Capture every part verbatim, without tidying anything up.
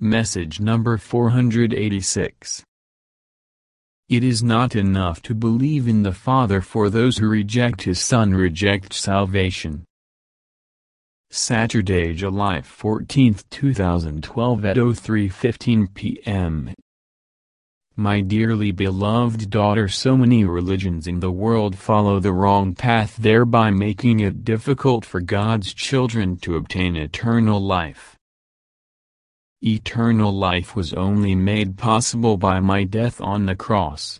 Message number four hundred eighty-six. It is not enough to believe in the Father, for those who reject His Son reject salvation. Saturday, July fourteenth two thousand twelve at oh three fifteen p m My dearly beloved daughter, so many religions in the world follow the wrong path, thereby making it difficult for God's children to obtain eternal life. Eternal life was only made possible by my death on the cross.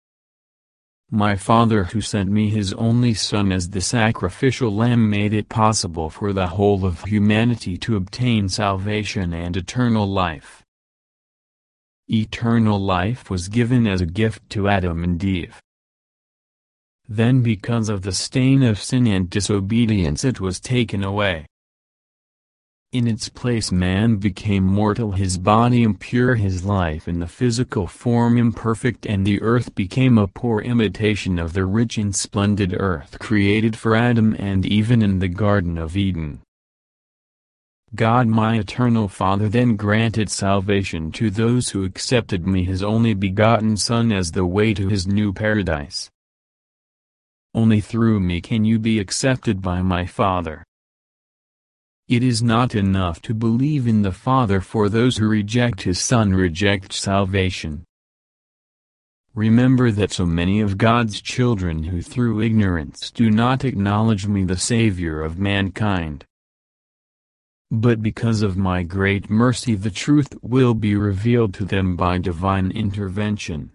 My Father, who sent me His only Son as the sacrificial lamb, made it possible for the whole of humanity to obtain salvation and eternal life. Eternal life was given as a gift to Adam and Eve. Then, because of the stain of sin and disobedience, it was taken away. In its place man became mortal, his body impure, his life in the physical form imperfect, and the earth became a poor imitation of the rich and splendid earth created for Adam and Eve in the Garden of Eden. God, my eternal Father, then granted salvation to those who accepted me, His only begotten Son, as the way to His new paradise. Only through me can you be accepted by my Father. It is not enough to believe in the Father, for those who reject His Son reject salvation. Remember that so many of God's children who through ignorance do not acknowledge me, the Savior of mankind. But because of my great mercy, the truth will be revealed to them by divine intervention.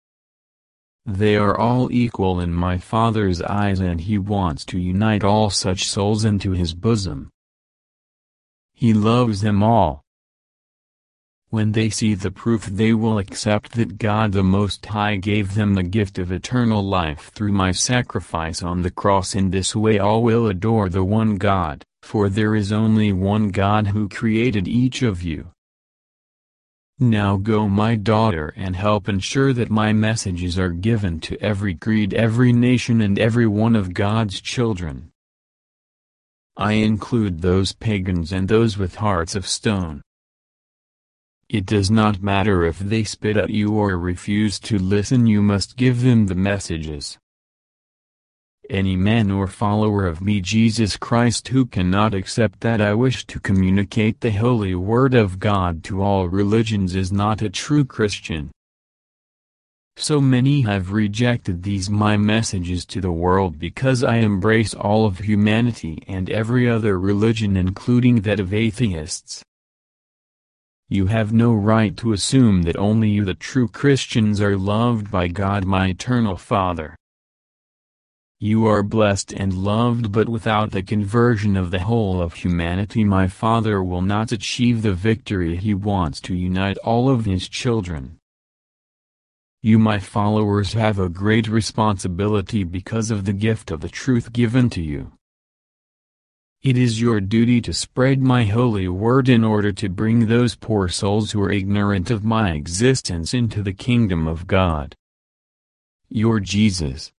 They are all equal in my Father's eyes, and He wants to unite all such souls into His bosom. He loves them all. When they see the proof, they will accept that God the Most High gave them the gift of eternal life through my sacrifice on the cross. In this way all will adore the one God, for there is only one God who created each of you. Now go, my daughter, and help ensure that my messages are given to every creed, every nation, and every one of God's children. I include those pagans and those with hearts of stone. It does not matter if they spit at you or refuse to listen, you must give them the messages. Any man or follower of me, Jesus Christ, who cannot accept that I wish to communicate the holy word of God to all religions is not a true Christian. So many have rejected these my messages to the world because I embrace all of humanity and every other religion, including that of atheists. You have no right to assume that only you, the true Christians, are loved by God, my eternal Father. You are blessed and loved, but without the conversion of the whole of humanity, my Father will not achieve the victory He wants to unite all of His children. You, my followers, have a great responsibility because of the gift of the truth given to you. It is your duty to spread my holy word in order to bring those poor souls who are ignorant of my existence into the kingdom of God. Your Jesus.